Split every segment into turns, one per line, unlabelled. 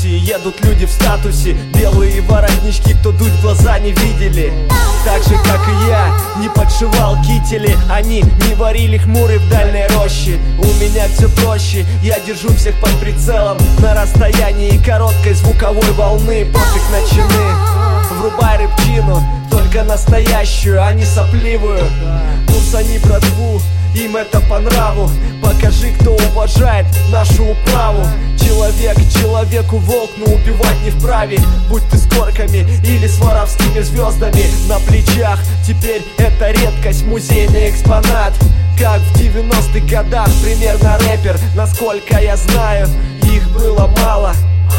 градусе. Едут люди в статусе, белые воротнички, кто дуть в глаза не видели. Так же, как и я, не подшивал кители. Они не варили хмуры в дальней роще. У меня все проще, я держу всех под прицелом на расстоянии короткой звуковой волны. Пофиг на чины, врубай рыбчину, только настоящую, а не сопливую. Курсани братву, им это по нраву. Покажи, кто уважает нашу управу. Человек человеку волк, но убивать не вправе. Будь ты с корками или с воровскими звездами на плечах. Теперь это редкость, музейный экспонат. Как в 90-х годах примерно рэпер. Насколько я знаю, их было мало.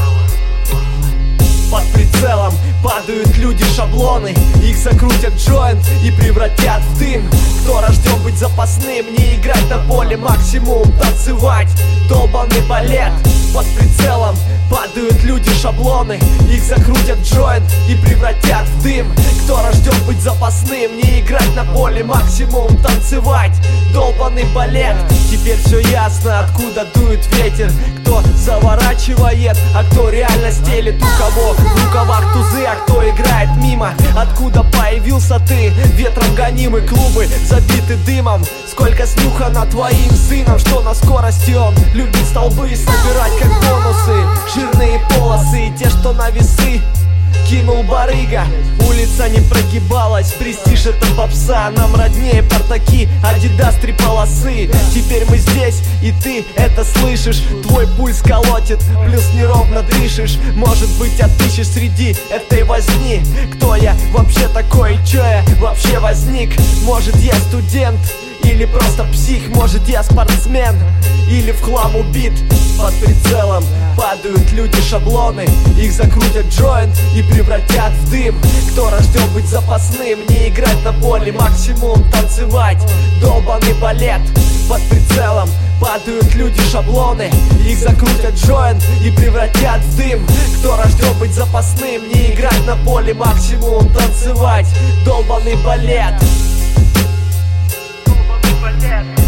Под прицелом падают люди, шаблоны. Их закрутят джойнт и превратят в дым. Кто рожден быть запасным, не играть на поле, максимум танцевать долбанный балет. Под прицелом падают люди, шаблоны. Их закрутят джойнт и превратят в дым. Кто рожден быть запасным, не играть на поле, максимум танцевать долбанный балет. Теперь все ясно, откуда дует ветер. Кто заворачивает, а кто реально стелит. У кого в рукавах тузы, а кто играет мимо. Откуда появился ты, ветром гонимы. Клубы забиты дымом. Сколько снюхано твоим сыном, что на скорости он любит столбы собирать как бонусы. Жирные полосы, те, что на весы кинул барыга. Улица не прогибалась, престиж это попса. Нам роднее портаки, адидас, 3 полосы. Теперь мы здесь, и ты это слышишь. Твой пульс колотит, плюс неровно дышишь. Может быть, отыщешь среди этой возни, кто я вообще такой, чё я вообще возник. Может, я студент или просто псих, может, я спортсмен или в хлам убит. Под прицелом падают люди, шаблоны. Их закрутят джойнт и превратят в дым. Кто рожден быть запасным, не играть на поле, максимум танцевать долбанный балет. Под прицелом падают люди, шаблоны. Их закрутят джойнт и превратят в дым. Кто рожден быть запасным, не играть на поле, максимум танцевать долбанный балет.
Балет.